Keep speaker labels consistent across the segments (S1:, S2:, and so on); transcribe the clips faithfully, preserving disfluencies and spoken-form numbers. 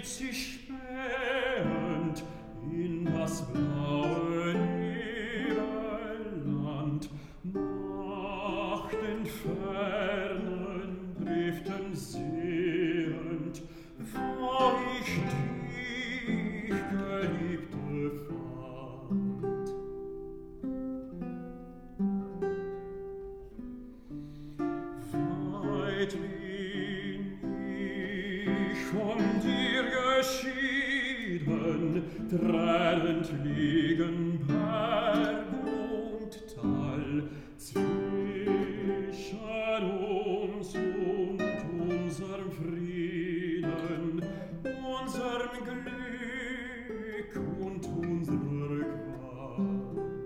S1: sich spähend in das blaue Nebelland, nach den fernen Driften sehend, wo ich dich, Geliebte, fand. Weit bin ich von dir geschieden, tränend liegen Berg und Tal, zwischen uns und unserem Frieden, unserem Glück und unserer Qual.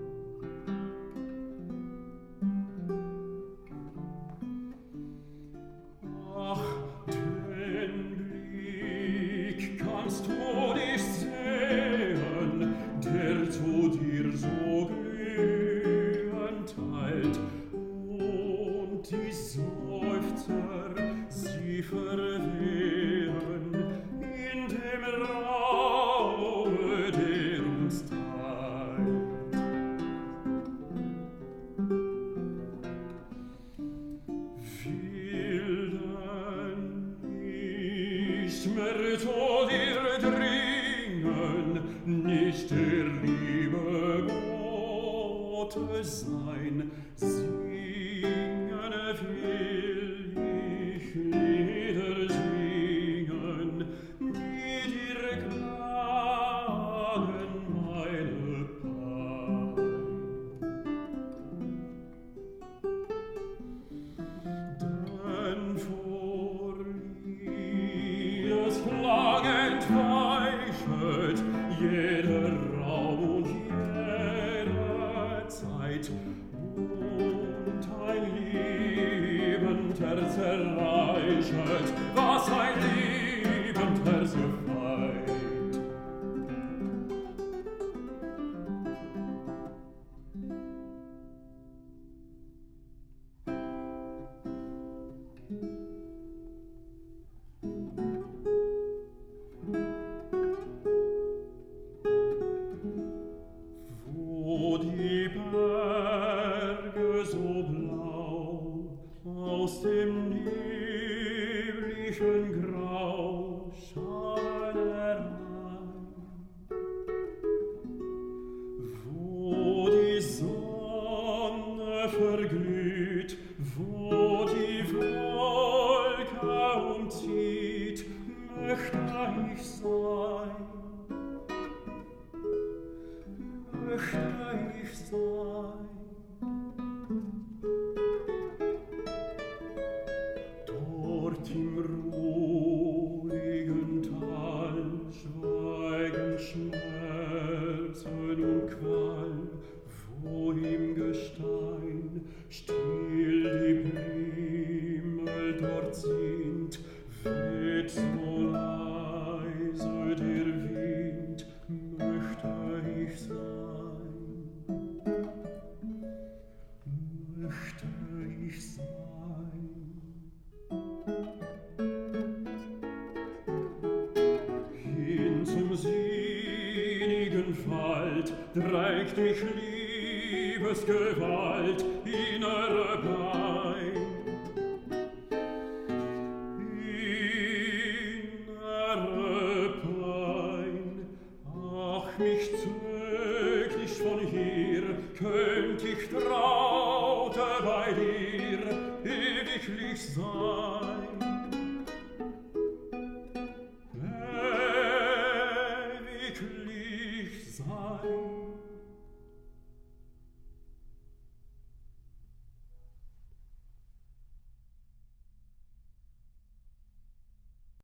S1: Ach, den Blick kannst du dich sehen, der zu dir so glühend teilt, und die Seufzer, sie verwehen in dem Raume, der uns teilt. Will denn nicht mehr zu dir dringen, nicht der Liebe Gottes sein, singen will ich Lieder singen, die dir klagen meine Pein. Denn vor Liebes Klang entweichet jeder Raum und jede Zeit, und ein liebend Herz erreichet, was ein liebend Herz gefeit. Wo die Berge so blau aus dem neblichen Grau scheinen herein, wo die Sonne verglüht, wo die Wolke umzieht, möchte ich sein, möchte ich sein. Dort im ruhigen Tal schweigen Schmerzen und Qual, wo im Gestein still die Himmel dort sind, weht so leise der Wind, möchte ich sein, möchte ich sein. Hin zum sinnigen Wald trägt mich Liebesgewalt innere Pein. Innere Pein, ach, mich zög ich von hier, könnt ich traute bei dir ewiglich sein.